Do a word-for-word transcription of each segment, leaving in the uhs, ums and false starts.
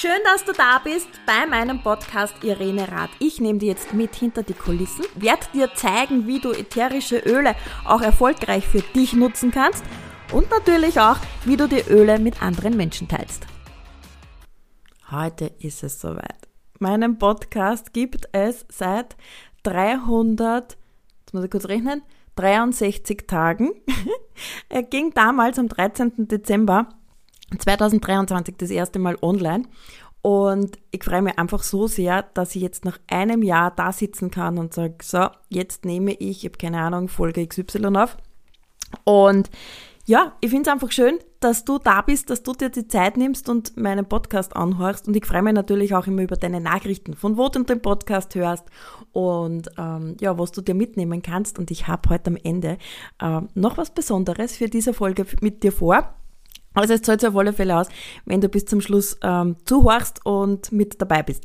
Schön, dass du da bist bei meinem Podcast Irene Rath. Ich nehme dir jetzt mit hinter die Kulissen, werde dir zeigen, wie du ätherische Öle auch erfolgreich für dich nutzen kannst und natürlich auch, wie du die Öle mit anderen Menschen teilst. Heute ist es soweit. Meinen Podcast gibt es seit dreihundert, jetzt muss ich kurz rechnen, dreiundsechzig Tagen. Er ging damals am dreizehnten Dezember zweitausenddreiundzwanzig das erste Mal online und ich freue mich einfach so sehr, dass ich jetzt nach einem Jahr da sitzen kann und sage, so, jetzt nehme ich, ich habe keine Ahnung, Folge X Y auf und ja, ich finde es einfach schön, dass du da bist, dass du dir die Zeit nimmst und meinen Podcast anhörst und ich freue mich natürlich auch immer über deine Nachrichten, von wo du den Podcast hörst und ähm, ja, was du dir mitnehmen kannst und ich habe heute am Ende äh, noch was Besonderes für diese Folge mit dir vor. Also es zahlt sich auf alle Fälle aus, wenn du bis zum Schluss ähm, zuhörst und mit dabei bist.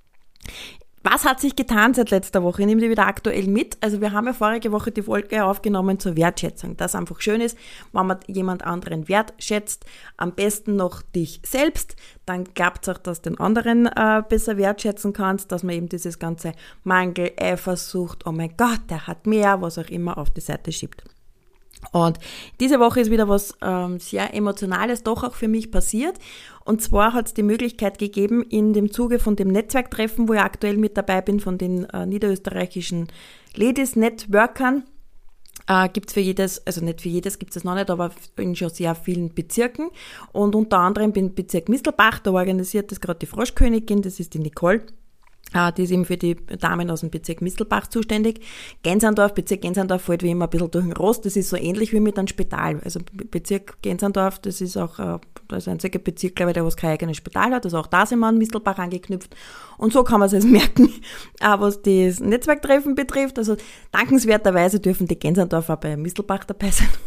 Was hat sich getan seit letzter Woche? Ich nehme dir wieder aktuell mit. Also wir haben ja vorige Woche die Folge aufgenommen zur Wertschätzung, dass einfach schön ist, wenn man jemand anderen wertschätzt, am besten noch dich selbst, dann klappt es auch, dass du den anderen äh, besser wertschätzen kannst, dass man eben dieses ganze Mangel, Eifersucht, oh mein Gott, der hat mehr, was auch immer auf die Seite schiebt. Und diese Woche ist wieder was ähm, sehr Emotionales doch auch für mich passiert. Und zwar hat es die Möglichkeit gegeben, in dem Zuge von dem Netzwerktreffen, wo ich aktuell mit dabei bin, von den äh, niederösterreichischen Ladies-Networkern, äh, gibt es für jedes, also nicht für jedes gibt es noch nicht, aber in schon sehr vielen Bezirken. Und unter anderem bin Bezirk Mistelbach, da organisiert das gerade die Froschkönigin, das ist die Nicole. Die ist eben für die Damen aus dem Bezirk Mistelbach zuständig. Gensandorf, Bezirk Gensandorf fällt wie immer ein bisschen durch den Rost. Das ist so ähnlich wie mit einem Spital. Also Bezirk Gensandorf, das ist auch das ist ein einziger Bezirk, glaube ich, der was kein eigenes Spital hat. Also auch da sind wir an Mistelbach angeknüpft. Und so kann man es jetzt merken, was das Netzwerktreffen betrifft. Also dankenswerterweise dürfen die Gensandorfer bei Mistelbach dabei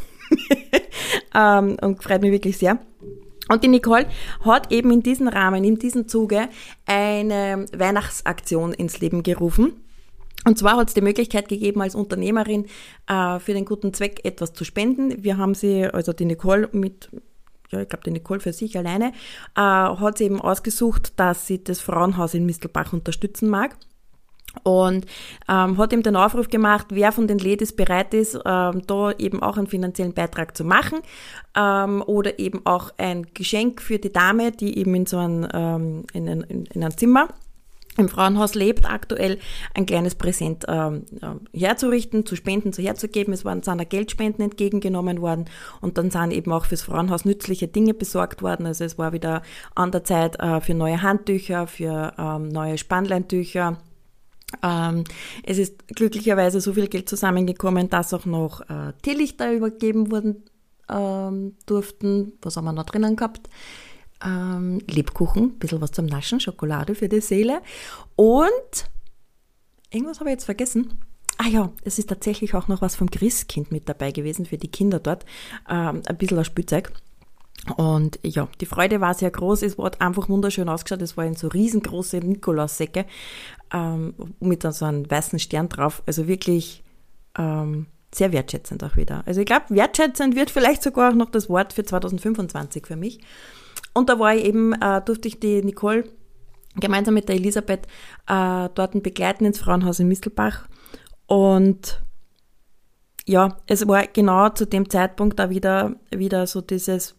sein. Und freut mich wirklich sehr. Und die Nicole hat eben in diesem Rahmen, in diesem Zuge eine Weihnachtsaktion ins Leben gerufen. Und zwar hat es die Möglichkeit gegeben, als Unternehmerin äh, für den guten Zweck etwas zu spenden. Wir haben sie, also die Nicole mit, ja, ich glaube die Nicole für sich alleine, äh, hat sie eben ausgesucht, dass sie das Frauenhaus in Mistelbach unterstützen mag. Und ähm, hat ihm den Aufruf gemacht, wer von den Ladies bereit ist, ähm, da eben auch einen finanziellen Beitrag zu machen ähm, oder eben auch ein Geschenk für die Dame, die eben in so einem, ähm, in, ein, in, in einem Zimmer im Frauenhaus lebt, aktuell ein kleines Präsent ähm, herzurichten, zu spenden, zu herzugeben. Es waren seiner Geldspenden entgegengenommen worden und dann sind eben auch fürs Frauenhaus nützliche Dinge besorgt worden. Also es war wieder an der Zeit äh, für neue Handtücher, für ähm, neue Spannleintücher. Ähm, es ist glücklicherweise so viel Geld zusammengekommen, dass auch noch äh, Teelichter übergeben wurden ähm, durften. Was haben wir noch drinnen gehabt? Ähm, Lebkuchen, ein bisschen was zum Naschen, Schokolade für die Seele. Und irgendwas habe ich jetzt vergessen. Ah ja, es ist tatsächlich auch noch was vom Christkind mit dabei gewesen für die Kinder dort. Ähm, ein bisschen ein Spielzeug. Und ja, die Freude war sehr groß, es hat einfach wunderschön ausgeschaut, es waren so riesengroße Nikolaussäcke ähm, mit so einem weißen Stern drauf, also wirklich ähm, sehr wertschätzend auch wieder. Also ich glaube, wertschätzend wird vielleicht sogar auch noch das Wort für zweitausendfünfundzwanzig für mich. Und da war ich eben, äh, durfte ich die Nicole gemeinsam mit der Elisabeth äh, dort begleiten ins Frauenhaus in Mistelbach und ja, es war genau zu dem Zeitpunkt da wieder, wieder so dieses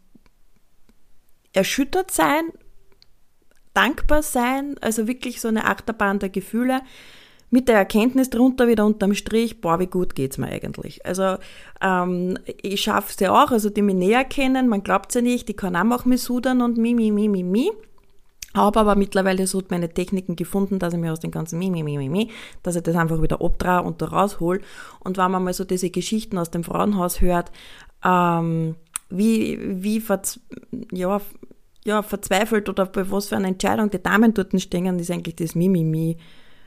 erschüttert sein, dankbar sein, also wirklich so eine Achterbahn der Gefühle mit der Erkenntnis drunter wieder unterm Strich, boah, wie gut geht's mir eigentlich. Also ähm, ich schaffe es ja auch, also die mich näher kennen, man glaubt ja nicht, ich kann auch mal misudern und mi, mi, mi, mi, mi. Habe aber mittlerweile so meine Techniken gefunden, dass ich mir aus den ganzen mi, mi, mi, mi, mi, dass ich das einfach wieder abdrehe und da raushol. Und wenn man mal so diese Geschichten aus dem Frauenhaus hört, ähm, wie, wie verz- ja, ja, verzweifelt oder bei was für eine Entscheidung die Damen dort stehen, ist eigentlich das Mimimi.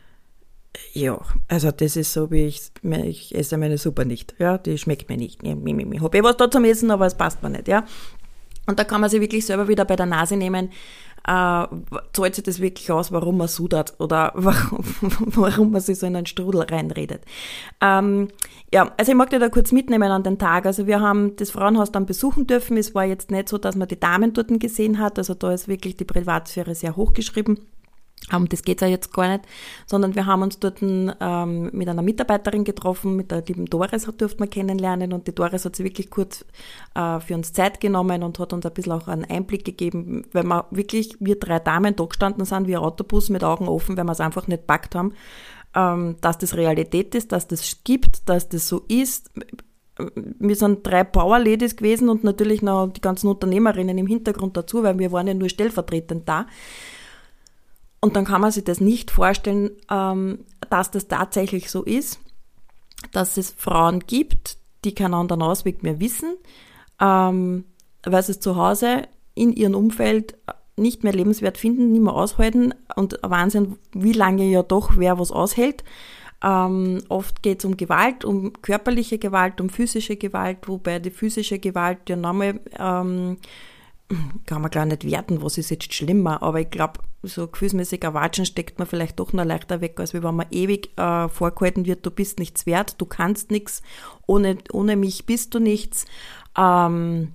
Ja, also das ist so, wie ich, ich esse meine Suppe nicht, ja, die schmeckt mir nicht. Mimimi. Habe ich was da zum Essen, aber es passt mir nicht, ja. Und da kann man sich wirklich selber wieder bei der Nase nehmen, äh, zahlt sich das wirklich aus, warum man sudert oder warum, warum man sich so in einen Strudel reinredet. Ähm, ja, also ich mag dich da kurz mitnehmen an den Tag. Also wir haben das Frauenhaus dann besuchen dürfen. Es war jetzt nicht so, dass man die Damen dort gesehen hat. Also da ist wirklich die Privatsphäre sehr hochgeschrieben. Um das geht's ja jetzt gar nicht, sondern wir haben uns dort ähm, mit einer Mitarbeiterin getroffen, mit der lieben Doris durften wir kennenlernen und die Doris hat sich wirklich kurz äh, für uns Zeit genommen und hat uns ein bisschen auch einen Einblick gegeben, weil wir wirklich, wir drei Damen da gestanden sind wie ein Autobus mit Augen offen, weil wir es einfach nicht packt haben, ähm, dass das Realität ist, dass das gibt, dass das so ist. Wir sind drei Power-Ladies gewesen und natürlich noch die ganzen Unternehmerinnen im Hintergrund dazu, weil wir waren ja nur stellvertretend da. Und dann kann man sich das nicht vorstellen, ähm, dass das tatsächlich so ist, dass es Frauen gibt, die keinen anderen Ausweg mehr wissen, ähm, weil sie es zu Hause in ihrem Umfeld nicht mehr lebenswert finden, nicht mehr aushalten und Wahnsinn, wie lange ja doch wer was aushält. Ähm, oft geht es um Gewalt, um körperliche Gewalt, um physische Gewalt, wobei die physische Gewalt ja nochmal, ähm, kann man klar nicht werten, was ist jetzt schlimmer, aber ich glaube, so gefühlsmäßiger Watschen steckt man vielleicht doch noch leichter weg, als wenn man ewig äh, vorgehalten wird, du bist nichts wert, du kannst nichts, ohne, ohne mich bist du nichts, ähm,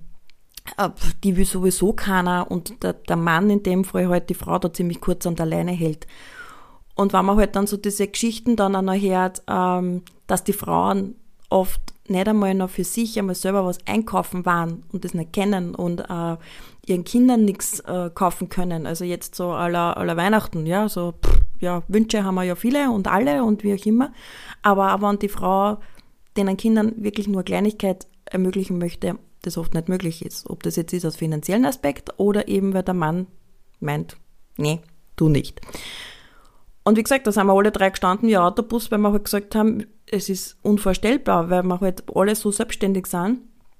die will sowieso keiner und der, der Mann in dem Fall halt die Frau da ziemlich kurz an der Leine hält. Und wenn man halt dann so diese Geschichten dann auch noch hört, ähm, dass die Frauen oft nicht einmal noch für sich einmal selber was einkaufen waren und das nicht kennen und äh, ihren Kindern nichts äh, kaufen können. Also jetzt so aller aller Weihnachten, ja, so pff, ja, Wünsche haben wir ja viele und alle und wie auch immer. Aber auch wenn die Frau den Kindern wirklich nur Kleinigkeit ermöglichen möchte, das oft nicht möglich ist. Ob das jetzt ist aus finanziellen Aspekt oder eben, weil der Mann meint, nee, tu nicht. Und wie gesagt, da sind wir alle drei gestanden wie ein Autobus, weil wir halt gesagt haben, es ist unvorstellbar, weil wir halt alle so selbstständig sind.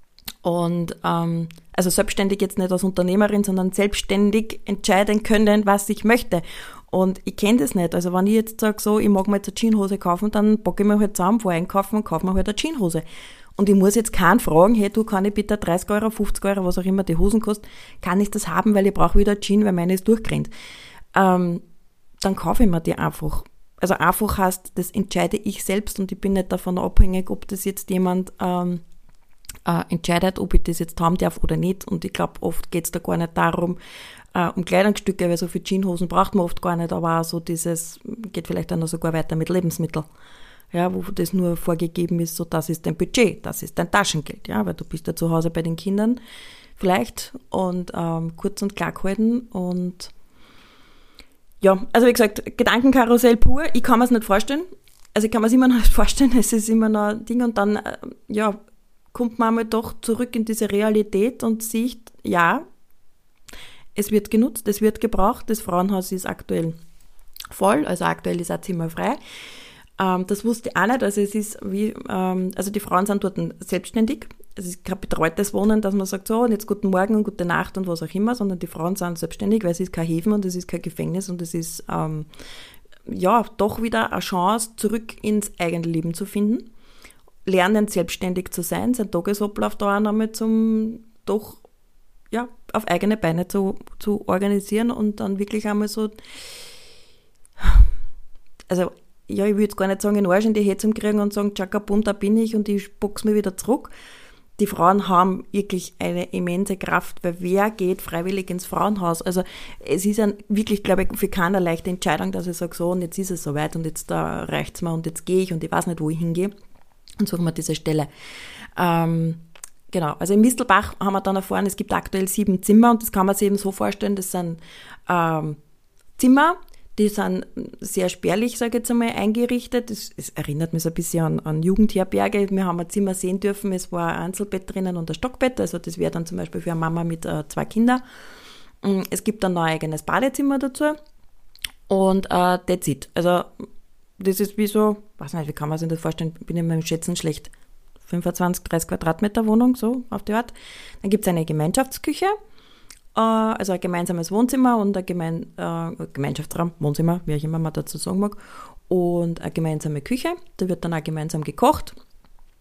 Und ähm, also selbstständig jetzt nicht als Unternehmerin, sondern selbstständig entscheiden können, was ich möchte. Und ich kenne das nicht. Also wenn ich jetzt sage, so, ich mag mir jetzt eine Jeanshose kaufen, dann packe ich mir halt zusammen, vor einkaufen und kaufe mir halt eine Jeanshose. Und ich muss jetzt keinen fragen, hey, du, kann ich bitte dreißig Euro, fünfzig Euro, was auch immer die Hosen kostet, kann ich das haben, weil ich brauche wieder eine Jeans, weil meine ist durchgerannt. Ähm, dann kaufe ich mir die einfach. Also einfach heißt, das entscheide ich selbst und ich bin nicht davon abhängig, ob das jetzt jemand ähm, äh, entscheidet, ob ich das jetzt haben darf oder nicht. Und ich glaube, oft geht es da gar nicht darum, äh, um Kleidungsstücke, weil so viele Jeanshosen braucht man oft gar nicht, aber auch so dieses, geht vielleicht dann noch sogar weiter mit Lebensmitteln. Ja, wo das nur vorgegeben ist, so das ist dein Budget, das ist dein Taschengeld, ja, weil du bist ja zu Hause bei den Kindern vielleicht und ähm, kurz und klar gehalten und ja, also wie gesagt, Gedankenkarussell pur, ich kann mir es nicht vorstellen, also ich kann mir es immer noch nicht vorstellen, es ist immer noch ein Ding und dann, äh, ja, kommt man einmal doch zurück in diese Realität und sieht, ja, es wird genutzt, es wird gebraucht, das Frauenhaus ist aktuell voll, also aktuell ist ein Zimmer frei. Ähm, das wusste ich auch nicht, also es ist wie, ähm, also die Frauen sind dort selbstständig, es ist kein betreutes Wohnen, dass man sagt, so, und jetzt guten Morgen und gute Nacht und was auch immer, sondern die Frauen sind selbstständig, weil es ist kein Häfen und es ist kein Gefängnis und es ist, ähm, ja, doch wieder eine Chance, zurück ins eigene Leben zu finden, lernen, selbstständig zu sein, sein Tagesablauf da auch nochmal zum, doch, ja, auf eigene Beine zu, zu organisieren und dann wirklich einmal so, also, ja, ich will jetzt gar nicht sagen, in den Arsch in die Hetze kriegen und sagen, tschakabum, da bin ich und ich box mir wieder zurück. Die Frauen haben wirklich eine immense Kraft, weil wer geht freiwillig ins Frauenhaus? Also es ist ein, wirklich, glaube ich, für keiner leichte Entscheidung, dass ich sage, so und jetzt ist es soweit und jetzt da reicht's mir und jetzt gehe ich und ich weiß nicht, wo ich hingehe und suche mir diese Stelle. Ähm, genau, also in Mistelbach haben wir dann erfahren, es gibt aktuell sieben Zimmer und das kann man sich eben so vorstellen, das sind ähm, Zimmer, die sind sehr spärlich, sage ich jetzt einmal, eingerichtet. Es, es erinnert mich so ein bisschen an, an Jugendherberge. Wir haben ein Zimmer sehen dürfen, es war ein Einzelbett drinnen und ein Stockbett. Also das wäre dann zum Beispiel für eine Mama mit äh, zwei Kindern. Es gibt dann noch ein eigenes Badezimmer dazu. Und äh, that's it. Also das ist wie so, weiß nicht, wie kann man sich das vorstellen, bin ich mir im Schätzen schlecht. fünfundzwanzig, dreißig Quadratmeter Wohnung, so auf die Art. Dann gibt es eine Gemeinschaftsküche. Also ein gemeinsames Wohnzimmer und ein Gemein, äh, Gemeinschaftsraum, Wohnzimmer, wie auch immer man dazu sagen mag, und eine gemeinsame Küche. Da wird dann auch gemeinsam gekocht.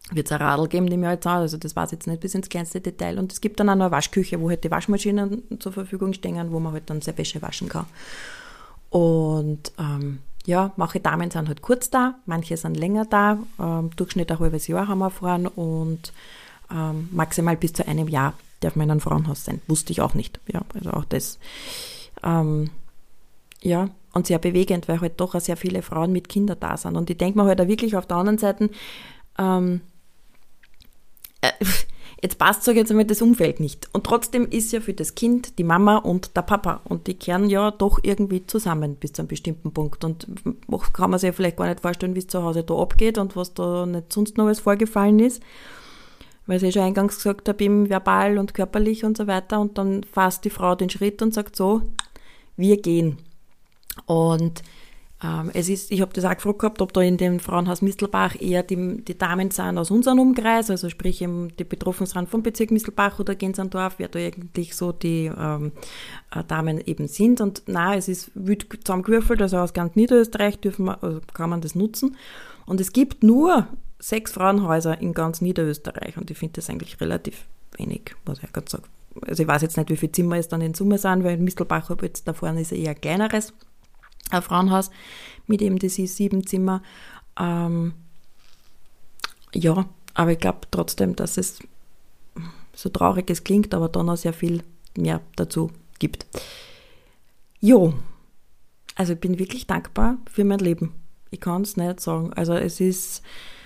wird es ein Radl geben, die mir jetzt auch, also das weiß ich jetzt nicht bis ins kleinste Detail. Und es gibt dann auch noch eine Waschküche, wo halt die Waschmaschinen zur Verfügung stehen, wo man halt dann seine Wäsche waschen kann. Und ähm, ja, manche Damen sind halt kurz da, manche sind länger da, ähm, Durchschnitt ein halbes Jahr haben wir fahren und ähm, maximal bis zu einem Jahr darf man in einem Frauenhaus sein. Wusste ich auch nicht. Ja, also auch das. Ähm, ja, und sehr bewegend, weil halt doch auch sehr viele Frauen mit Kindern da sind. Und ich denke mir halt auch wirklich auf der anderen Seite, ähm, äh, jetzt passt, sage ich jetzt einmal, das Umfeld nicht. Und trotzdem ist ja für das Kind die Mama und der Papa. Und die kehren ja doch irgendwie zusammen bis zu einem bestimmten Punkt. Und kann man sich ja vielleicht gar nicht vorstellen, wie es zu Hause da abgeht und was da nicht sonst noch alles vorgefallen ist. Weil ich schon eingangs gesagt habe, eben verbal und körperlich und so weiter. Und dann fasst die Frau den Schritt und sagt so, wir gehen. Und ähm, es ist, ich habe das auch gefragt gehabt, ob da in dem Frauenhaus Mistelbach eher die, die Damen sind aus unserem Umkreis, also sprich eben die Betroffenen sind vom Bezirk Mistelbach oder Gensandorf, wer da eigentlich so die ähm, Damen eben sind. Und nein, es ist wild zusammengewürfelt, also aus ganz Niederösterreich dürfen wir, also kann man das nutzen. Und es gibt nur sechs Frauenhäuser in ganz Niederösterreich und ich finde das eigentlich relativ wenig, was ich gerade sage. Also ich weiß jetzt nicht, wie viele Zimmer es dann in Summe sind, weil in Mistelbach jetzt da vorne ist ja eher ein kleineres ein Frauenhaus mit eben diese sieben Zimmer. Ähm, ja, aber ich glaube trotzdem, dass es so traurig es klingt, aber dann noch sehr viel mehr dazu gibt. Jo, also ich bin wirklich dankbar für mein Leben. Ich kann es nicht sagen. Also es ist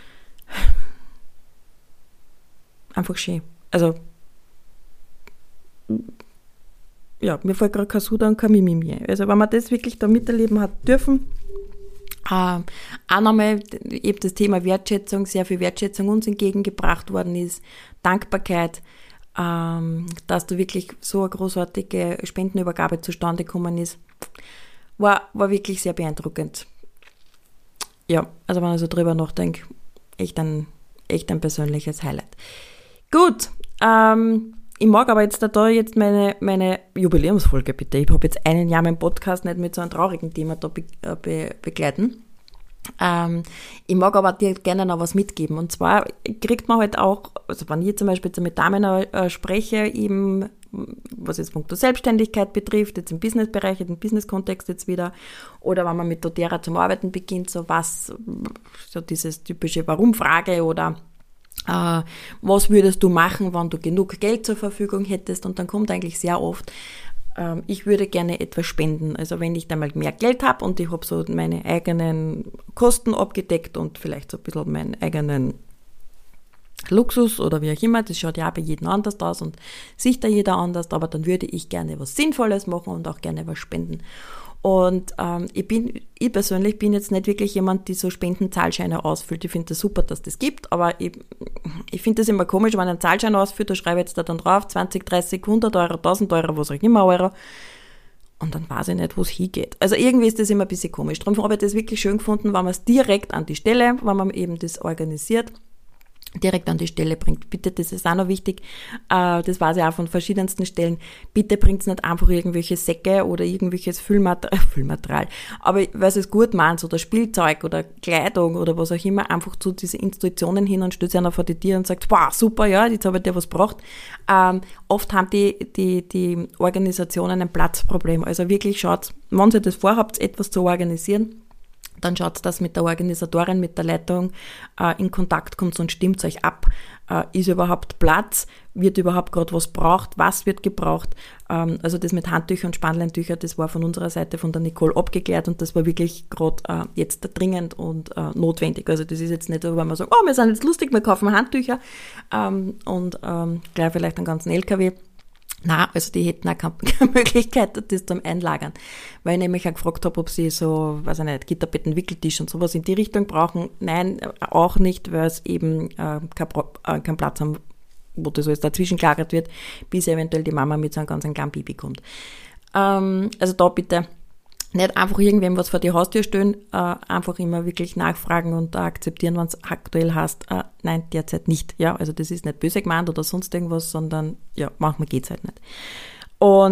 einfach schön. Also ja, mir fällt gerade kein Suda und kein Mimimi. Also wenn man das wirklich da miterleben hat dürfen, äh, auch nochmal eben das Thema Wertschätzung, sehr viel Wertschätzung uns entgegengebracht worden ist, Dankbarkeit, ähm, dass da wirklich so eine großartige Spendenübergabe zustande gekommen ist, war, war wirklich sehr beeindruckend. Ja, also wenn ich so drüber nachdenke, echt ein, echt ein persönliches Highlight. Gut, ähm, ich mag aber jetzt da jetzt meine, meine Jubiläumsfolge bitte. Ich habe jetzt einen Jahr meinen Podcast nicht mit so einem traurigen Thema da be, be, begleiten. Ähm, ich mag aber dir gerne noch was mitgeben. Und zwar kriegt man halt auch, also wenn ich zum Beispiel jetzt mit Damen äh, spreche, eben, was jetzt Punkt der Selbstständigkeit betrifft, jetzt im Businessbereich, im Business-Kontext jetzt wieder, oder wenn man mit doTERRA zum Arbeiten beginnt, so was, so dieses typische Warum-Frage oder Uh, was würdest du machen, wenn du genug Geld zur Verfügung hättest? Und dann kommt eigentlich sehr oft, uh, ich würde gerne etwas spenden. Also wenn ich dann mal mehr Geld habe und ich habe so meine eigenen Kosten abgedeckt und vielleicht so ein bisschen meinen eigenen Luxus oder wie auch immer, das schaut ja auch bei jedem anders aus und sieht da jeder anders, aber dann würde ich gerne was Sinnvolles machen und auch gerne was spenden. Und ähm, ich bin, ich persönlich bin jetzt nicht wirklich jemand, die so Spendenzahlscheine ausfüllt. Ich finde das super, dass das gibt, aber ich, ich finde das immer komisch, wenn ich einen Zahlschein ausfüllt, da schreibe ich jetzt da dann drauf, zwanzig, dreißig, hundert Euro, tausend Euro, was auch immer Euro. Und dann weiß ich nicht, wo es hingeht. Also irgendwie ist das immer ein bisschen komisch. Darum habe ich das wirklich schön gefunden, wenn man es direkt an die Stelle, wenn man eben das organisiert, direkt an die Stelle bringt. Bitte, das ist auch noch wichtig, äh, das weiß ich auch von verschiedensten Stellen, bitte bringt nicht einfach irgendwelche Säcke oder irgendwelches Füllmaterial, Füllmaterial, aber weil es gut meint, oder Spielzeug oder Kleidung oder was auch immer, einfach zu diesen Institutionen hin und stellt sich einer vor die Tür und sagt, wow, super, ja, jetzt habe ich dir was gebracht. Ähm, oft haben die, die, die Organisationen ein Platzproblem, also wirklich schaut, wenn ihr das vorhabt, etwas zu organisieren, dann schaut, dass mit der Organisatorin, mit der Leitung äh, in Kontakt kommt und stimmt euch ab. Äh, ist überhaupt Platz? Wird überhaupt gerade was braucht? Was wird gebraucht? Ähm, also das mit Handtüchern und Spanleintüchern, das war von unserer Seite, von der Nicole abgeklärt und das war wirklich gerade äh, jetzt dringend und äh, notwendig. Also das ist jetzt nicht so, wenn man sagt, oh, wir sind jetzt lustig, wir kaufen Handtücher ähm, und ähm, gleich vielleicht einen ganzen L K W. Nein, also die hätten auch keine Möglichkeit, das zum Einlagern. Weil ich nämlich auch gefragt habe, ob sie so, weiß ich nicht, Gitterbetten, Wickeltisch und sowas in die Richtung brauchen. Nein, auch nicht, weil es eben äh, kein, äh, keinen Platz haben, wo das alles dazwischen gelagert wird, bis eventuell die Mama mit so einem ganz kleinen Baby kommt. Ähm, also da bitte nicht einfach irgendwem was vor die Haustür stellen, äh, einfach immer wirklich nachfragen und äh, akzeptieren, wenn es aktuell heißt, äh, nein, derzeit nicht. Ja, also das ist nicht böse gemeint oder sonst irgendwas, sondern ja, manchmal geht's halt nicht. Und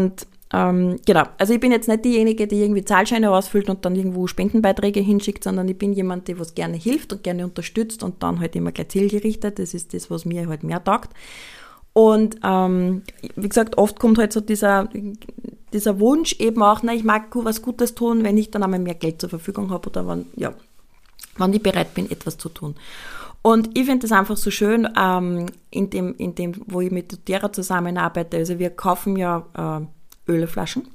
Ähm, genau, also ich bin jetzt nicht diejenige, die irgendwie Zahlscheine ausfüllt und dann irgendwo Spendenbeiträge hinschickt, sondern ich bin jemand, der was gerne hilft und gerne unterstützt und dann halt immer gleich zielgerichtet. Das ist das, was mir halt mehr taugt. Und ähm, wie gesagt, oft kommt halt so dieser, dieser Wunsch eben auch, na, ich mag was Gutes tun, wenn ich dann einmal mehr Geld zur Verfügung habe oder wenn, ja, wenn ich bereit bin, etwas zu tun. Und ich finde das einfach so schön, ähm, in dem, in dem, wo ich mit doTERRA zusammenarbeite. Also wir kaufen ja äh, Öleflaschen.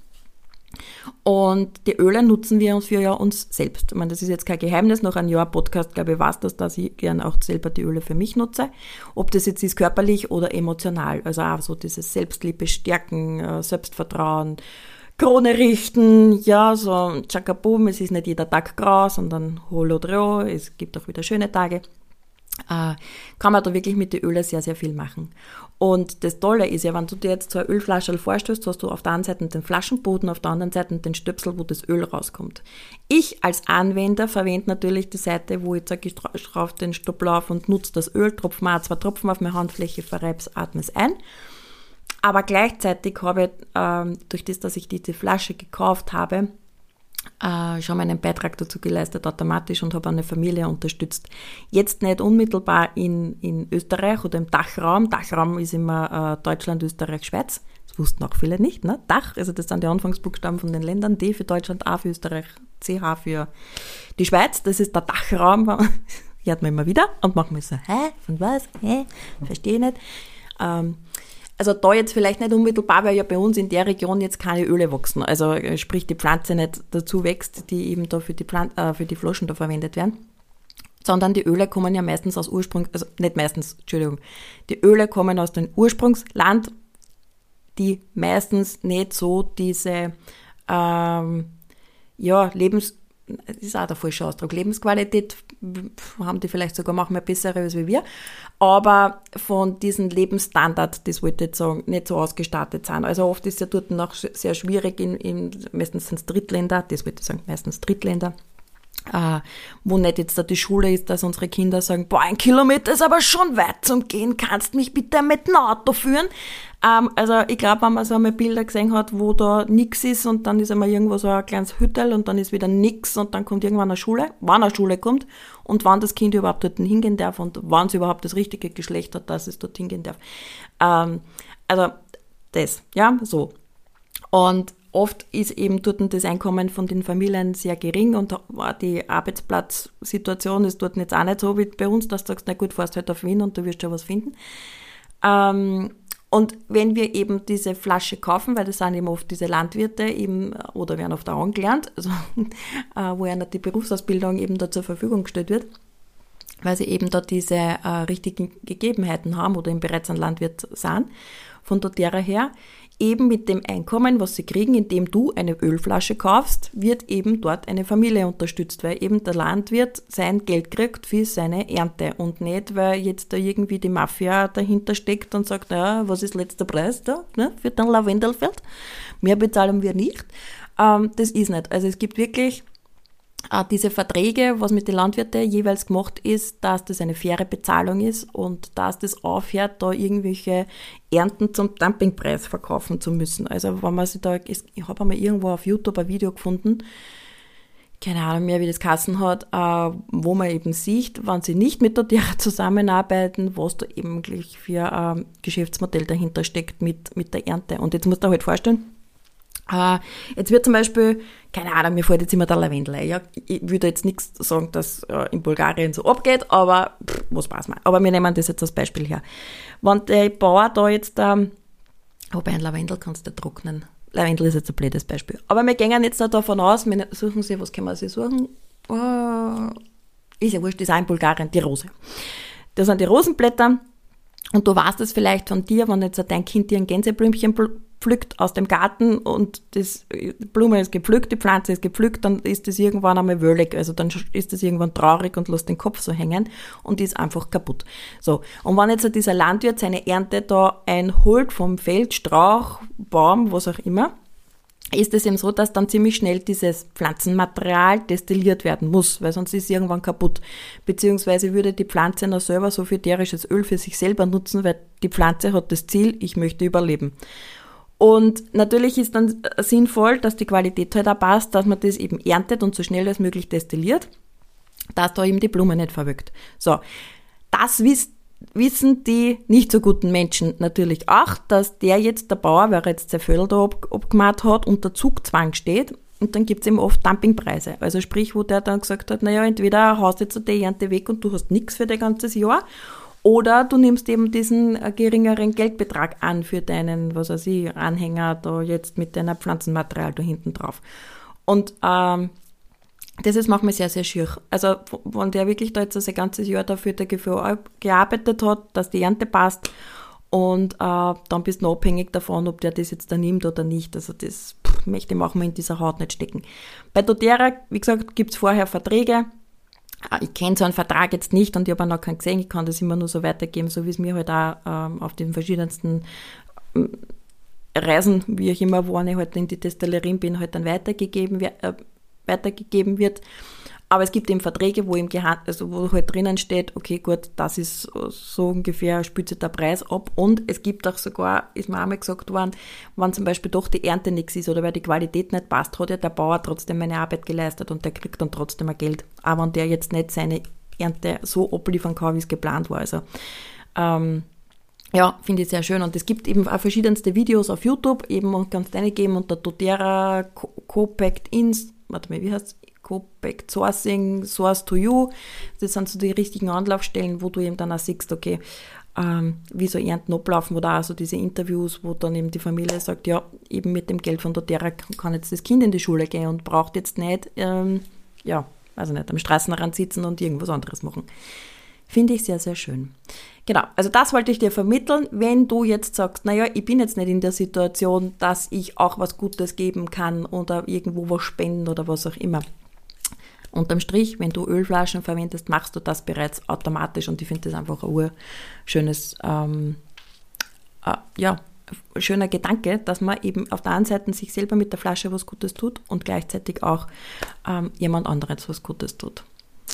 Und die Öle nutzen wir uns für ja uns selbst. Ich meine, das ist jetzt kein Geheimnis. Nach einem Jahr Podcast, glaube ich, weiß das, dass ich gerne auch selber die Öle für mich nutze. Ob das jetzt ist körperlich oder emotional. Also auch so dieses Selbstliebe stärken, Selbstvertrauen, Krone richten, ja, so tschakabum, es ist nicht jeder Tag grau, sondern holodro, es gibt auch wieder schöne Tage. Äh, kann man da wirklich mit den Ölen sehr, sehr viel machen. Und das Tolle ist ja, wenn du dir jetzt so eine Ölflasche vorstößt, hast du auf der einen Seite den Flaschenboden, auf der anderen Seite den Stöpsel, wo das Öl rauskommt. Ich als Anwender verwende natürlich die Seite, wo ich sage, ich schraube den Stoppel auf und nutze das Öl, tropfe mir auch zwei Tropfen auf meine Handfläche, verreibe es, atme es ein. Aber gleichzeitig habe ich, ähm, durch das, dass ich diese Flasche gekauft habe, äh, schon meinen Beitrag dazu geleistet automatisch und habe eine Familie unterstützt. Jetzt nicht unmittelbar in, in Österreich oder im Dachraum. Dachraum ist immer äh, Deutschland, Österreich, Schweiz. Das wussten auch viele nicht, ne? Dach, also das sind die Anfangsbuchstaben von den Ländern. D für Deutschland, A für Österreich, C H für die Schweiz. Das ist der Dachraum. Hört man immer wieder und machen wir so, hä, von was, hä, verstehe nicht. Ähm, Also da jetzt vielleicht nicht unmittelbar, weil ja bei uns in der Region jetzt keine Öle wachsen. Also sprich die Pflanze nicht dazu wächst, die eben da für die, Pflan- äh, für die Flaschen da verwendet werden. Sondern die Öle kommen ja meistens aus Ursprung, also nicht meistens, Entschuldigung, die Öle kommen aus dem Ursprungsland, die meistens nicht so diese ähm, ja, Lebens- das ist auch der falsche Ausdruck. Lebensqualität haben die vielleicht sogar manchmal bessere als wir, aber von diesem Lebensstandard, das wollte ich jetzt sagen, nicht so ausgestattet sind. Also oft ist es ja dort noch sehr schwierig, in, in, meistens sind es Drittländer, das wollte ich sagen, meistens Drittländer, äh, wo nicht jetzt da die Schule ist, dass unsere Kinder sagen, boah, ein Kilometer ist aber schon weit zum Gehen, kannst mich bitte mit dem Auto führen? Ähm, also ich glaube, wenn man so einmal Bilder gesehen hat, wo da nix ist und dann ist einmal irgendwo so ein kleines Hüttel und dann ist wieder nix und dann kommt irgendwann eine Schule, wann eine Schule kommt und wann das Kind überhaupt dort hingehen darf und wann es überhaupt das richtige Geschlecht hat, dass es dort hingehen darf. Ähm, also das, ja, so. Und oft ist eben dort das Einkommen von den Familien sehr gering und die Arbeitsplatzsituation ist dort jetzt auch nicht so wie bei uns, dass du sagst, na gut, fährst halt auf Wien und du wirst schon was finden. Ähm, und wenn wir eben diese Flasche kaufen, weil das sind eben oft diese Landwirte eben, oder werden oft auch angelernt, also, äh, wo einer die Berufsausbildung eben da zur Verfügung gestellt wird, weil sie eben da diese äh, richtigen Gegebenheiten haben oder eben bereits ein Landwirt sind, von doTERRA her, eben mit dem Einkommen, was sie kriegen, indem du eine Ölflasche kaufst, wird eben dort eine Familie unterstützt, weil eben der Landwirt sein Geld kriegt für seine Ernte und nicht, weil jetzt da irgendwie die Mafia dahinter steckt und sagt, naja, was ist letzter Preis da, ne, für dein Lavendelfeld? Mehr bezahlen wir nicht. Ähm, das ist nicht. Also es gibt wirklich äh, diese Verträge, was mit den Landwirten jeweils gemacht ist, dass das eine faire Bezahlung ist und dass das aufhört, da irgendwelche Ernten zum Dumpingpreis verkaufen zu müssen. Also wenn man sich da, ich habe einmal irgendwo auf YouTube ein Video gefunden, keine Ahnung mehr, wie das geheißen hat, äh, wo man eben sieht, wenn sie nicht mit doTERRA zusammenarbeiten, was da eben gleich für ein ähm, Geschäftsmodell dahinter steckt mit, mit der Ernte. Und jetzt musst du dir halt vorstellen, äh, jetzt wird zum Beispiel, keine Ahnung, mir fällt jetzt immer der Lavendel ein. Ja, ich würde jetzt nichts sagen, dass äh, in Bulgarien so abgeht, aber pff, was weiß man. Aber wir nehmen das jetzt als Beispiel her. Wenn der Bauer da jetzt, ähm, wobei ein Lavendel kannst du trocknen. Lavendel ist jetzt ein blödes Beispiel. Aber wir gehen jetzt davon aus, wir suchen sie, was können wir sie suchen? Oh, ist ja wurscht, das ist auch in Bulgarien, die Rose. Das sind die Rosenblätter und du weißt es vielleicht von dir, wenn jetzt dein Kind dir ein Gänseblümchen pflückt aus dem Garten und das, die Blume ist gepflückt, die Pflanze ist gepflückt, dann ist das irgendwann einmal wöllig, also dann ist das irgendwann traurig und lässt den Kopf so hängen und ist einfach kaputt. So, und wenn jetzt dieser Landwirt seine Ernte da einholt vom Feld, Strauch, Baum, was auch immer, ist es eben so, dass dann ziemlich schnell dieses Pflanzenmaterial destilliert werden muss, weil sonst ist es irgendwann kaputt. Beziehungsweise würde die Pflanze noch selber so viel ätherisches Öl für sich selber nutzen, weil die Pflanze hat das Ziel, ich möchte überleben. Und natürlich ist dann sinnvoll, dass die Qualität halt auch passt, dass man das eben erntet und so schnell als möglich destilliert, dass da eben die Blume nicht verwelkt. So, das wiss, wissen die nicht so guten Menschen natürlich auch, dass der jetzt, der Bauer, weil er jetzt sein Vögel da ab, abgemacht hat, unter Zugzwang steht. Und dann gibt's eben oft Dumpingpreise. Also sprich, wo der dann gesagt hat, naja, entweder haust jetzt die Ernte weg und du hast nichts für dein ganzes Jahr, oder du nimmst eben diesen geringeren Geldbetrag an für deinen, was weiß ich, Anhänger da jetzt mit deiner Pflanzenmaterial da hinten drauf. Und ähm, das ist manchmal sehr, sehr schier. Also wenn der wirklich da jetzt sein ganzes Jahr dafür dafür gearbeitet hat, dass die Ernte passt, und äh, dann bist du noch abhängig davon, ob der das jetzt da nimmt oder nicht. Also das pff, möchte ich manchmal in dieser Haut nicht stecken. Bei doTERRA, wie gesagt, gibt's vorher Verträge. Ich kenne so einen Vertrag jetzt nicht und ich habe auch noch keinen gesehen. Ich kann das immer nur so weitergeben, so wie es mir halt auch ähm, auf den verschiedensten ähm, Reisen, wie ich immer, wo ich halt in die Destillerien bin, halt dann weitergegeben, äh, weitergegeben wird. Aber es gibt eben Verträge, wo, im Gehand, also wo halt drinnen steht, okay, gut, das ist so ungefähr, spielt sich der Preis ab. Und es gibt auch sogar, ist mir einmal gesagt worden, wenn zum Beispiel doch die Ernte nichts ist oder weil die Qualität nicht passt, hat ja der Bauer trotzdem eine Arbeit geleistet und der kriegt dann trotzdem ein Geld. Aber wenn der jetzt nicht seine Ernte so abliefern kann, wie es geplant war. Also, ähm, ja, finde ich sehr schön. Und es gibt eben auch verschiedenste Videos auf YouTube, eben, und kannst reingeben unter doTERRA, Co-Packed Ins, warte mal, wie heißt es? Co-Packed Sourcing, Source to You. Das sind so die richtigen Anlaufstellen, wo du eben dann auch siehst, okay, ähm, wie so Ernten ablaufen, oder auch so diese Interviews, wo dann eben die Familie sagt, ja, eben mit dem Geld von doTERRA kann jetzt das Kind in die Schule gehen und braucht jetzt nicht, ähm, ja, also nicht am Straßenrand sitzen und irgendwas anderes machen. Finde ich sehr, sehr schön. Genau, also das wollte ich dir vermitteln. Wenn du jetzt sagst, naja, ich bin jetzt nicht in der Situation, dass ich auch was Gutes geben kann oder irgendwo was spenden oder was auch immer. Unterm Strich, wenn du Ölflaschen verwendest, machst du das bereits automatisch, und ich finde das einfach ein urschönes, ähm, äh, ja, schöner Gedanke, dass man eben auf der einen Seite sich selber mit der Flasche was Gutes tut und gleichzeitig auch ähm, jemand anderes was Gutes tut.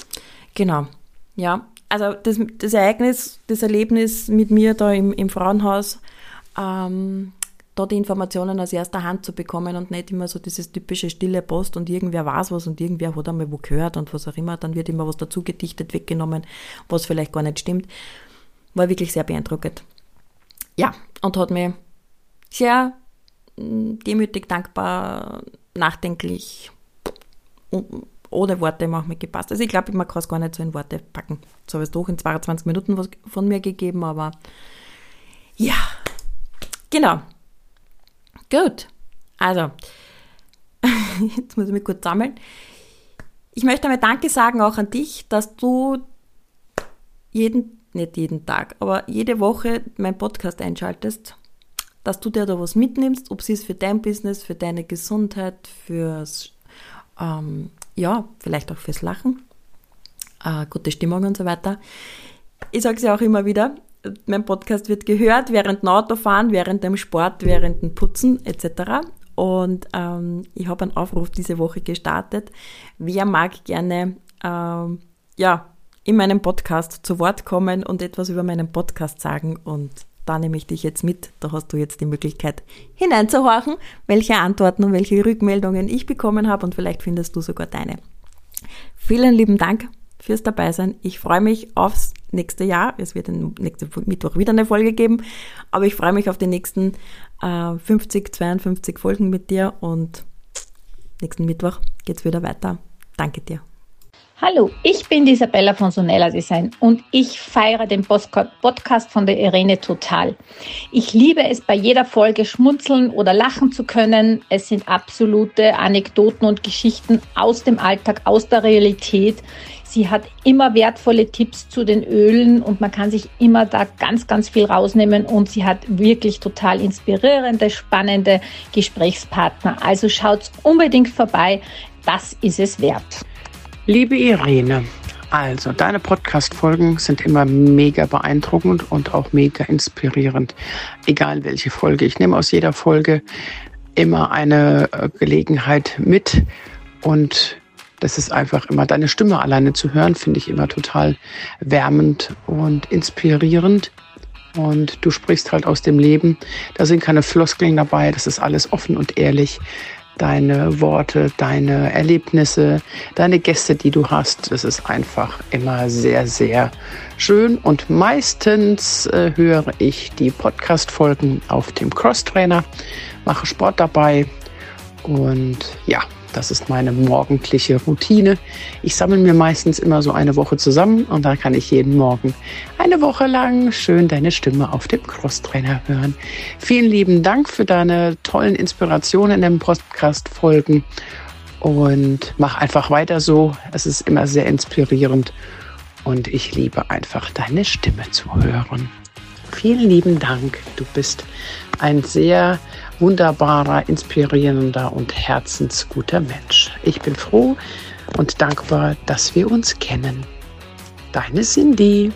Genau, ja, also das, das Ereignis, das Erlebnis mit mir da im, im Frauenhaus, ähm, da die Informationen aus erster Hand zu bekommen und nicht immer so dieses typische stille Post und irgendwer weiß was und irgendwer hat einmal wo gehört und was auch immer, dann wird immer was dazu gedichtet, weggenommen, was vielleicht gar nicht stimmt, war wirklich sehr beeindruckend. Ja, und hat mir sehr demütig, dankbar, nachdenklich, ohne Worte manchmal gepasst. Also ich glaube, man kann es gar nicht so in Worte packen. So habe ich es doch in zweiundzwanzig Minuten was von mir gegeben, aber ja, genau. Gut, also, jetzt muss ich mich kurz sammeln. Ich möchte einmal Danke sagen auch an dich, dass du jeden, nicht jeden Tag, aber jede Woche meinen Podcast einschaltest, dass du dir da was mitnimmst, ob es ist für dein Business, für deine Gesundheit, fürs, ähm, ja, vielleicht auch fürs Lachen, äh, gute Stimmung und so weiter. Ich sage es ja auch immer wieder, mein Podcast wird gehört während dem Autofahren, während dem Sport, während dem Putzen et cetera. Und ähm, ich habe einen Aufruf diese Woche gestartet. Wer mag gerne ähm, ja, in meinem Podcast zu Wort kommen und etwas über meinen Podcast sagen? Und da nehme ich dich jetzt mit. Da hast du jetzt die Möglichkeit hineinzuhorchen, welche Antworten und welche Rückmeldungen ich bekommen habe, und vielleicht findest du sogar deine. Vielen lieben Dank fürs Dabeisein. Ich freue mich aufs nächste Jahr. Es wird nächsten Mittwoch wieder eine Folge geben, aber ich freue mich auf die nächsten äh, fünfzig, zweiundfünfzig Folgen mit dir, und nächsten Mittwoch geht's wieder weiter. Danke dir. Hallo, ich bin die Isabella von Sonella Design und ich feiere den Podcast von der Irene total. Ich liebe es, bei jeder Folge schmunzeln oder lachen zu können. Es sind absolute Anekdoten und Geschichten aus dem Alltag, aus der Realität. Sie hat immer wertvolle Tipps zu den Ölen und man kann sich immer da ganz, ganz viel rausnehmen, und sie hat wirklich total inspirierende, spannende Gesprächspartner. Also schaut's unbedingt vorbei, das ist es wert. Liebe Irene, also deine Podcast-Folgen sind immer mega beeindruckend und auch mega inspirierend, egal welche Folge. Ich nehme aus jeder Folge immer eine Gelegenheit mit, und das ist einfach immer, deine Stimme alleine zu hören, finde ich immer total wärmend und inspirierend. und du sprichst halt aus dem Leben. Da sind keine Floskeln dabei, das ist alles offen und ehrlich. Deine Worte, deine Erlebnisse, deine Gäste, die du hast, das ist einfach immer sehr, sehr schön. Und meistens äh, höre ich die Podcast-Folgen auf dem Crosstrainer, mache Sport dabei und ja, das ist meine morgendliche Routine. Ich sammle mir meistens immer so eine Woche zusammen und dann kann ich jeden Morgen eine Woche lang schön deine Stimme auf dem Crosstrainer hören. Vielen lieben Dank für deine tollen Inspirationen in den Podcast-Folgen und mach einfach weiter so. Es ist immer sehr inspirierend und ich liebe einfach deine Stimme zu hören. Vielen lieben Dank. Du bist ein sehr wunderbarer, inspirierender und herzensguter Mensch. Ich bin froh und dankbar, dass wir uns kennen. Deine Cindy.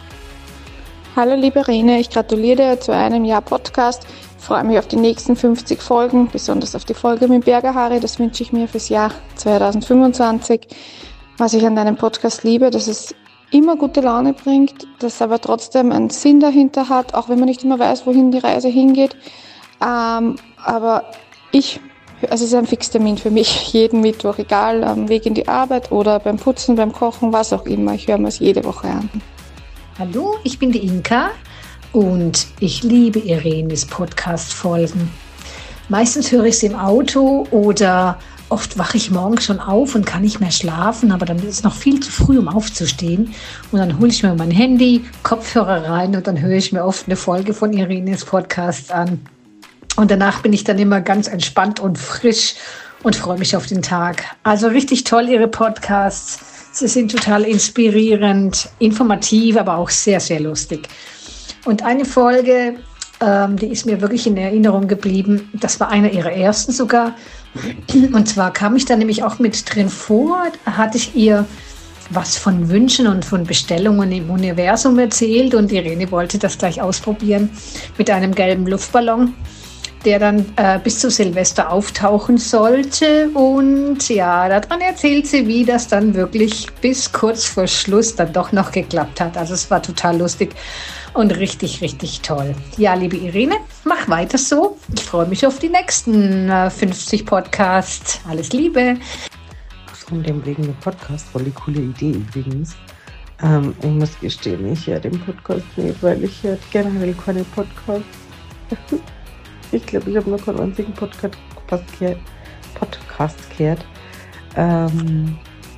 Hallo liebe Rene, ich gratuliere dir zu einem Jahr Podcast. Ich freue mich auf die nächsten fünfzig Folgen, besonders auf die Folge mit Berger Harry. Das wünsche ich mir fürs Jahr zwanzig fünfundzwanzig. Was ich an deinem Podcast liebe, dass es immer gute Laune bringt, dass aber trotzdem einen Sinn dahinter hat, auch wenn man nicht immer weiß, wohin die Reise hingeht. Ähm, aber ich, also es ist ein Fixtermin für mich, jeden Mittwoch, egal am Weg in die Arbeit oder beim Putzen, beim Kochen, was auch immer. Ich höre mir es jede Woche an. Hallo, ich bin die Inka und ich liebe Irenes Podcast-Folgen. Meistens höre ich sie im Auto oder oft wache ich morgens schon auf und kann nicht mehr schlafen, aber dann ist es noch viel zu früh, um aufzustehen. Und dann hole ich mir mein Handy, Kopfhörer rein und dann höre ich mir oft eine Folge von Irenes Podcast an. Und danach bin ich dann immer ganz entspannt und frisch und freue mich auf den Tag. Also richtig toll, Ihre Podcasts. Sie sind total inspirierend, informativ, aber auch sehr, sehr lustig. Und eine Folge, ähm, die ist mir wirklich in Erinnerung geblieben. Das war eine Ihrer ersten sogar. Und zwar kam ich da nämlich auch mit drin vor, da hatte ich ihr was von Wünschen und von Bestellungen im Universum erzählt und Irene wollte das gleich ausprobieren mit einem gelben Luftballon, der dann äh, bis zu Silvester auftauchen sollte. Und ja, daran erzählt sie, wie das dann wirklich bis kurz vor Schluss dann doch noch geklappt hat. Also es war total lustig und richtig, richtig toll. Ja, liebe Irene, mach weiter so. Ich freue mich auf die nächsten äh, fünfzig Podcasts. Alles Liebe. Von dem wegen dem Podcast, voll die coole Idee übrigens. Ähm, ich muss gestehen, ich höre den Podcast nicht, weil ich höre generell keine Podcasts. Ich glaube, ich habe noch keinen einzigen Podcast, Podcast, Podcast gehört. Ähm,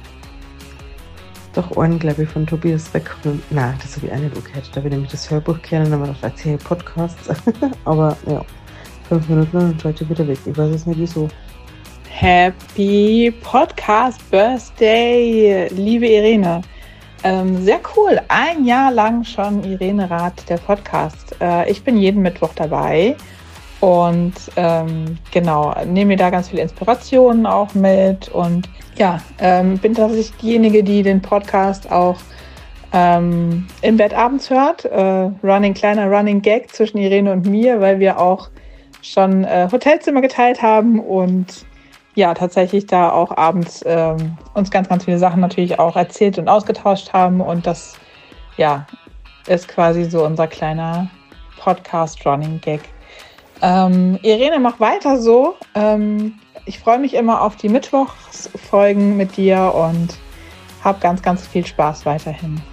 doch einen, glaube ich, von Tobias Beck. Nein, das habe ich auch nicht gehört. Da habe ich nämlich das Hörbuch gehört und dann habe ich gedacht, erzähle Podcasts. Aber ja, fünf Minuten und dann schaue ich wieder weg. Ich weiß es nicht wieso. Happy Podcast Birthday, liebe Irene. Ähm, sehr cool. Ein Jahr lang schon Irene Rath, der Podcast. Äh, ich bin jeden Mittwoch dabei. Und ähm, genau, nehme mir da ganz viel Inspirationen auch mit und ja, ähm, bin tatsächlich diejenige, die den Podcast auch ähm, im Bett abends hört. Äh, running, kleiner Running Gag zwischen Irene und mir, weil wir auch schon äh, Hotelzimmer geteilt haben und ja, tatsächlich da auch abends ähm, uns ganz, ganz viele Sachen natürlich auch erzählt und ausgetauscht haben und das, ja, ist quasi so unser kleiner Podcast-Running Gag. Ähm, Irene, mach weiter so. Ähm, ich freue mich immer auf die Mittwochsfolgen mit dir und hab ganz, ganz viel Spaß weiterhin.